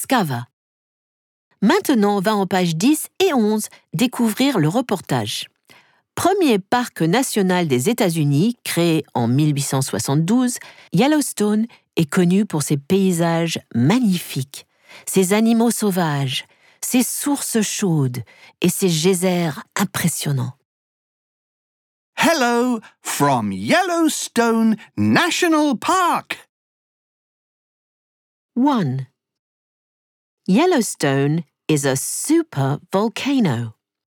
Discover. Maintenant, on va en pages 10 et 11 découvrir le reportage. Premier parc national des États-Unis, créé en 1872, Yellowstone est connu pour ses paysages magnifiques, ses animaux sauvages, ses sources chaudes et ses geysers impressionnants. Hello from Yellowstone National Park. 1. Yellowstone is a super volcano.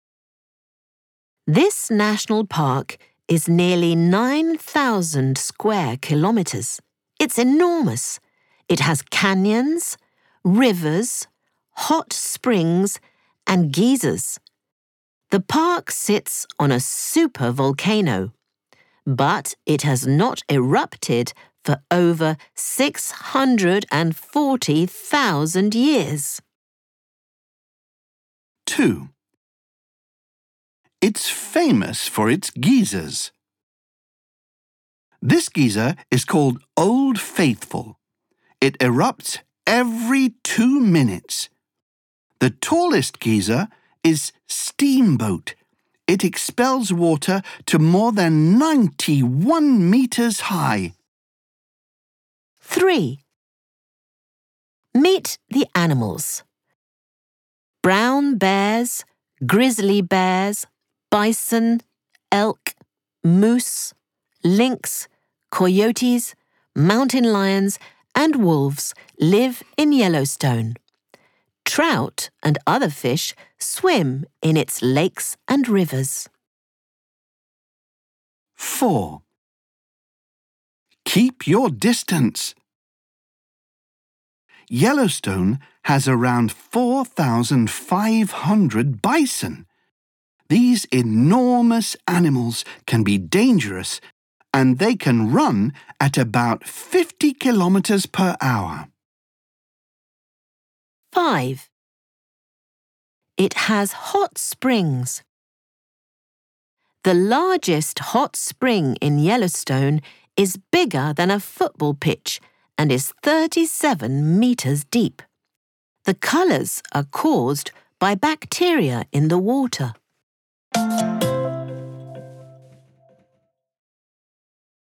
This national park is nearly 9,000 square kilometers. It's enormous. It has canyons, rivers, hot springs, and geysers. The park sits on a super volcano, but it has not erupted for over 640,000 years. 2. It's famous for its geysers. This geyser is called Old Faithful. It erupts every 2 minutes. The tallest geyser is Steamboat. It expels water to more than 91 meters high. 3. Meet the animals. Brown bears, grizzly bears, bison, elk, moose, lynx, coyotes, mountain lions, and wolves live in Yellowstone. Trout and other fish swim in its lakes and rivers. 4. Keep your distance. Yellowstone has around 4,500 bison. These enormous animals can be dangerous, and they can run at about 50 kilometers per hour. 5. It has hot springs. The largest hot spring in Yellowstone is bigger than a football pitch and is 37 meters deep. The colors are caused by bacteria in the water.